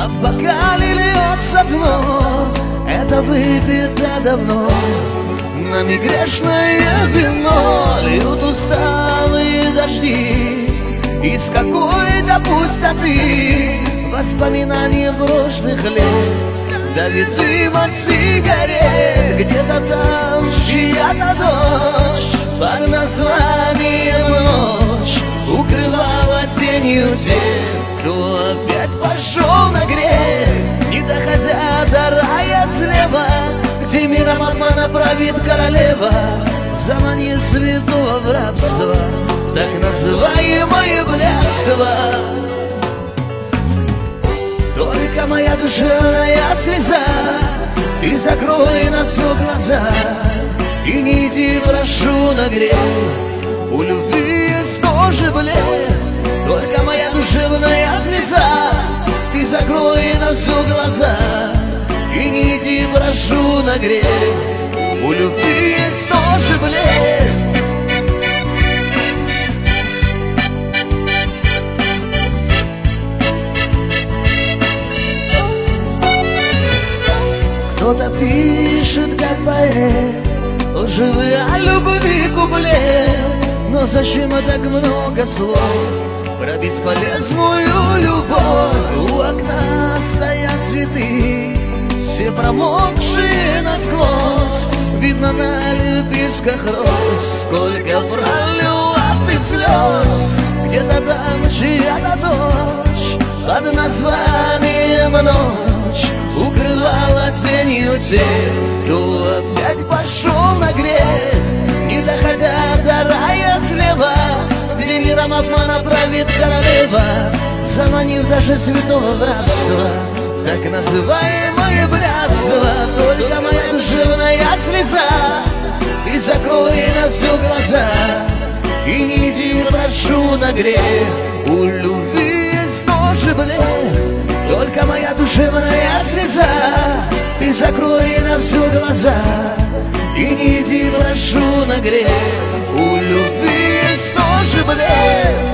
а в бокале льется дно. Это выпито давно, нами грешное вино. Льют усталые дожди из какой-то пустоты, воспоминания прошлых лет. Давит дым от сигарет, где-то там чья-то дочь под названием «Ночь» укрывала тенью тех, кто опять пошел на грех, не доходя до рая слева, где миром обмана правит королева, заманив святого в рабство, так называемое блядство. Только моя душевная слеза, и закрой на все глаза, и не иди, прошу, на грех. У любви есть тоже блеф. Только моя душевная слеза, и закрой на все глаза, и не иди, прошу, на грех. У любви есть тоже блеф. Кто-то пишет, как поэт, лживые о любви куплет. Но зачем так много слов про бесполезную любовь? У окна стоят цветы, все промокшие насквозь. Видно на лепестках роз, сколько пролила ты слез. Где-то там чья-то дочь под названием «Ночь» укрывала тенью тех, кто опять пошел на грех, не доходя до рая слева, где миром обмана правит королева, заманив даже святого в рабство, так называемое блядство. Только моя душевная слеза, и закрой на все глаза, и не иди, прошу, на грех. У любви есть тоже блеф. Только моя душевная слеза, и закрой на все глаза, и не иди, прошу, на грех. У любви есть тоже блеф.